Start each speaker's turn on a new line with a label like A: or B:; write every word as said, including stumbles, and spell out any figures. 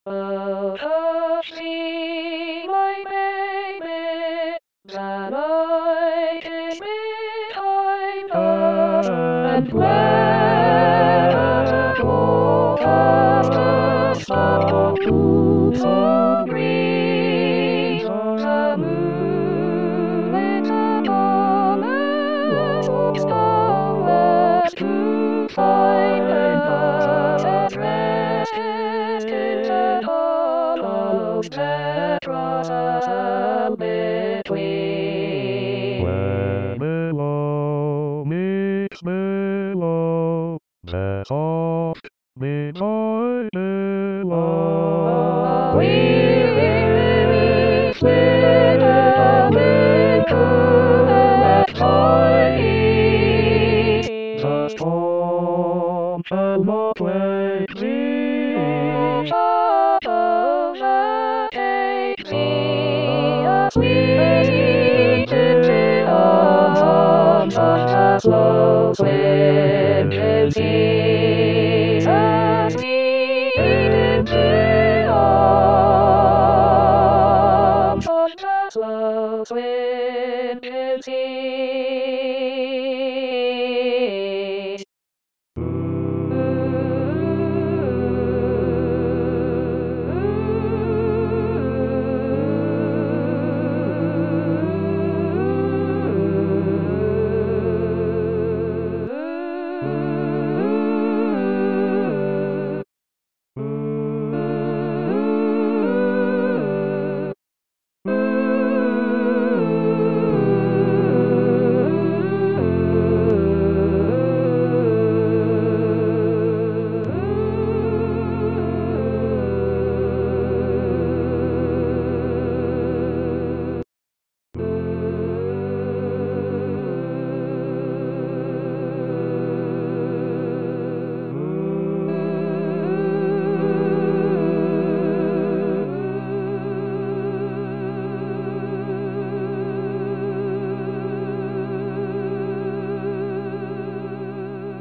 A: Oh, touch me, my baby, that I can be time and let all the stars so green, the moon is above and stars to find the rest in the hollows that run between.
B: When below meets below, the soft midnight below.
A: We split a winter that tiny,
B: The storm shall not wake thee.
A: shadows that take me a sweet city of such a slow swim to see.